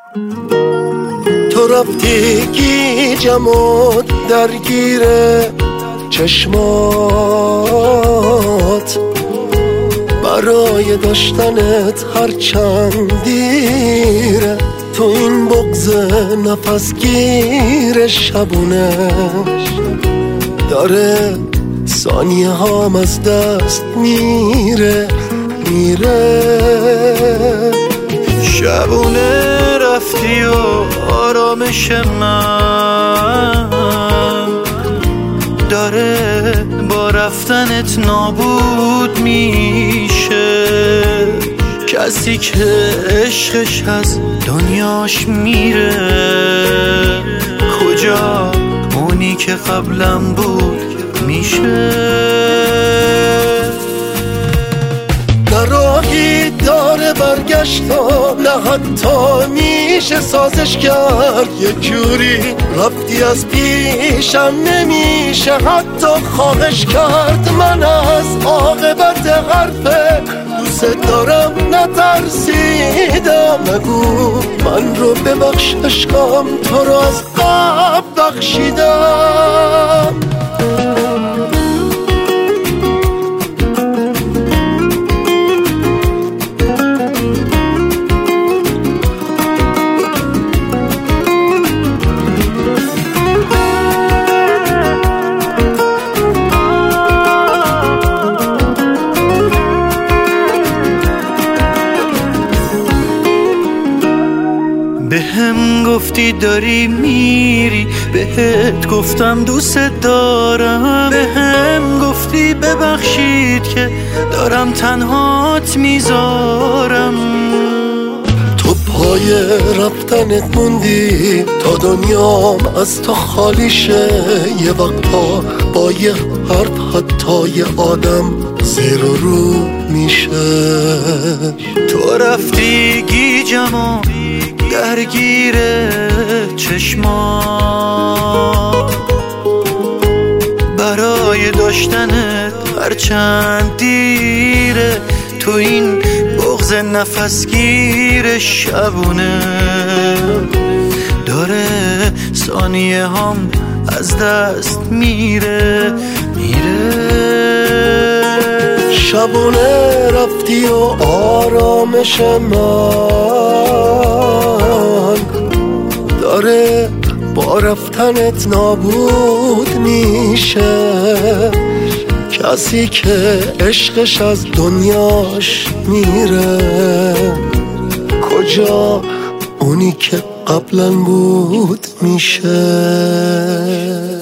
تو رفتی گیجم و درگیر چشمات، برای داشتنت هرچند دیره، تو این بغض نفسگیر شبونه داره ثانیه هام از دست میره. شبونه رفتی و آرامش من داره با رفتنت نابود میشه. کسی که عشقش از دنیاش میره، کجا اونی که قبلم بود میشه. راهی داره برگشت و نه حتی میشه سازش کرد. یه جوری رفتی از پیشم نمیشه حتی خواهش کرد. من از عاقبت حرف دوست دارم نترسیدم. نگو من رو ببخش عشقم، تو رو از قبل بخشیدم. بهم گفتی داری میری، بهت گفتم دوست دارم. بهم گفتی ببخشید که دارم تنهات میذارم. تو پای رفتنت موندی تا دنیام از تو خالی شه. یه وقتا با یه حرف حتی یه آدم زیر و رو میشه. تو رفتی گیجم و درگیر چشمات، برای داشتنت هرچند دیره، تو این بغض نفسگیر شبونه داره ثانیه هم از دست میره. شبونه رفتی و آرامش من داره با رفتنت نابود میشه. کسی که عشقش از دنیاش میره، کجا اونی که قبلا بود میشه.